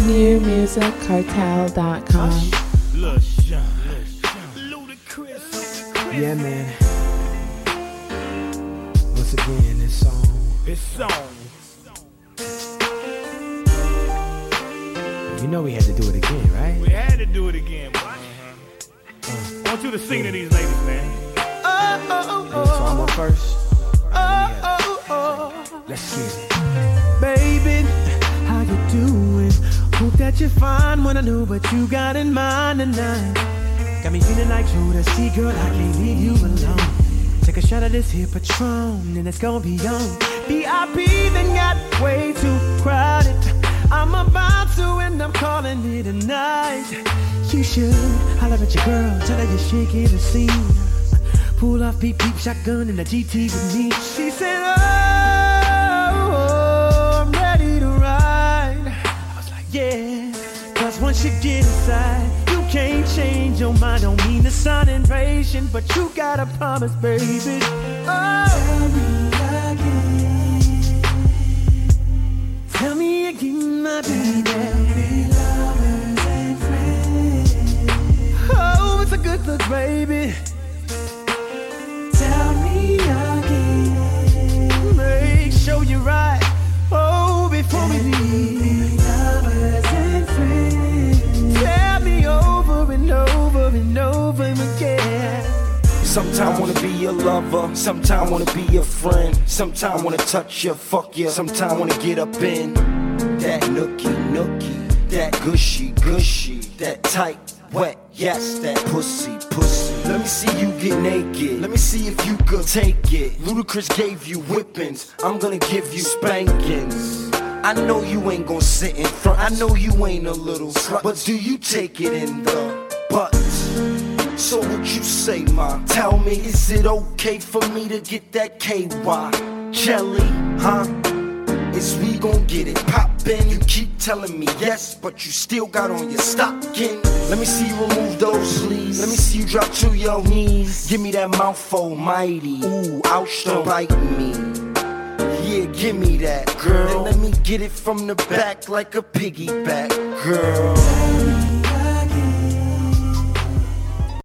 newmusiccartel.com. Yeah, man. Once again, this song. You know we had to do it again, right? We had to do it again, boy. I want you to sing to these ladies, man. So I'm up first. Let's get it. Baby, how you doing? Hope that you're fine when I know what you got in mind tonight. Got me feeling like Jodeci, girl, I can't leave you alone. Take a shot of this here Patron, and it's gonna be on. VIP then got way too crowded. I'm about to and I'm calling it a night. You should holler at your girl, tell her you're shaking the scene. Pull off beep beep shotgun in the GT with me. She said, oh, I'm ready to ride. I was like, yeah. Cause once you get inside, you can't change your mind. Don't mean to sound impatient, but you gotta promise, baby. Oh, tell me again, my baby. Lovers and friends. Oh, it's a good look, baby. Tell me again. Make sure you're right. Oh, before we leave. Lovers and friends. Tell me over and over and over again. Sometime wanna be your lover, sometime wanna be your friend, sometime wanna touch you, fuck you, sometime wanna get up in that nookie, that gushy, that tight, wet, yes, that pussy. Let me see you get naked, let me see if you could take it. Ludacris gave you whippings, I'm gonna give you spankings. I know you ain't gon' sit in front, I know you ain't a little slut, but do you take it in the butt? So what you say, ma? Tell me, is it okay for me to get that KY jelly, huh? Is we gon' get it poppin'? You keep telling me yes, but you still got on your stocking. Let me see you remove those sleeves. Let me see you drop to your knees. Give me that mouth almighty. Ooh, ouch, don't bite me. Yeah, give me that, girl. Then let me get it from the back like a piggyback, girl.